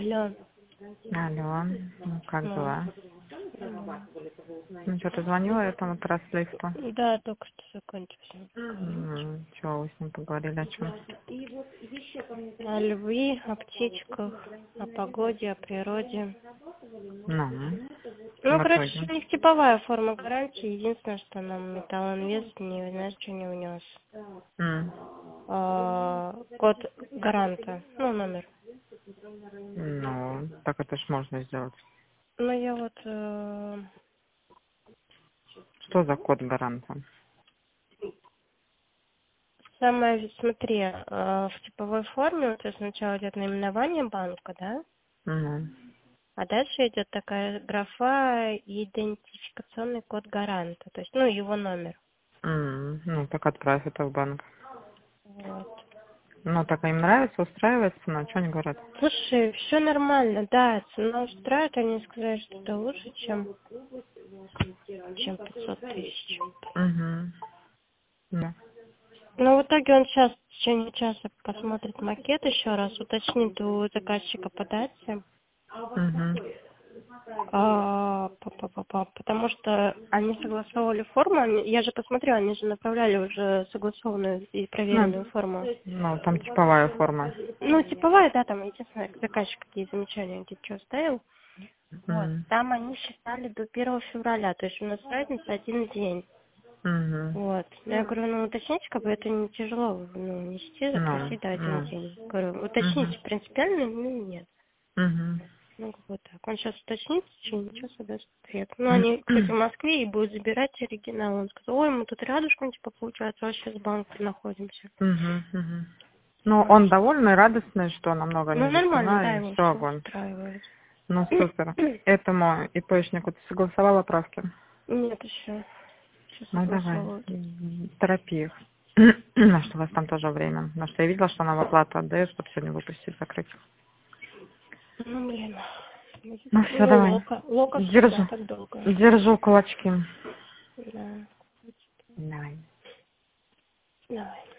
Алло. Алло, ну как Ну, дела? нормально. Ну что, ты звонила этому транслисту? Да, только что закончился. Чего вы с ним поговорили, о чем? О любви, о птичках, о погоде, о природе. Ну, Ну, в короче, итоге. у них типовая форма гарантии. Единственное, что нам металлоинвест не, знаешь, что не внес. М. Код гаранта. Ну, номер. Ну, так это ж можно сделать. Ну, я вот... Что за код гаранта? самое, смотри, в типовой форме у тебя сначала идет наименование банка, да? Угу. А дальше идет такая графа идентификационный код гаранта, то есть, ну, его номер. Ну, так отправь это в банк. Вот. Ну, так им нравится, устраивает цена, что они говорят? Слушай, все нормально, да, цена устраивает, они сказали, что это лучше, чем 500 тысяч. Угу. Да. Но в итоге он сейчас в течение часа посмотрит макет еще раз, уточнит у заказчика по дате. Угу. Потому что они согласовывали форму, я же посмотрела, они же направляли уже согласованную и проверенную форму. Ну, там типовая форма. Ну, типовая, да, там, единственное, заказчик какие замечания, где что оставил. Вот, Угу. там они считали до 1 февраля, то есть у нас разница 1 день. Угу. Вот. Но я говорю, ну уточните, как бы это не тяжело, ну, нести, Ну, заплатить, да, 1 день. Говорю, Угу. уточните, принципиально, ну, нет. Угу. Ну, как бы так. Он сейчас уточнит, в течение часа даст ответ. Ну, они, кстати, в Москве и будут забирать оригинал. Он сказал, ой, мы тут рядышком, типа, получается, вообще с банком находимся. Угу. Ну, Вот. он довольный, радостный, что намного Ну, ниже нормально, да, цена, и его все, все огонь. устраивает. Ну, супер. Этому ИПшнику ты согласовала правки? Нет, еще. Сейчас Ну, давай, согласовывают. торопи их. На что у вас там тоже время. На что я видела, что она в оплату отдает, чтобы сегодня выпустить, закрыть. Ну, блин. Ну, все, Ну, давай. Лока всегда Держу. так долго. Держу кулачки. Да. Давай. Давай.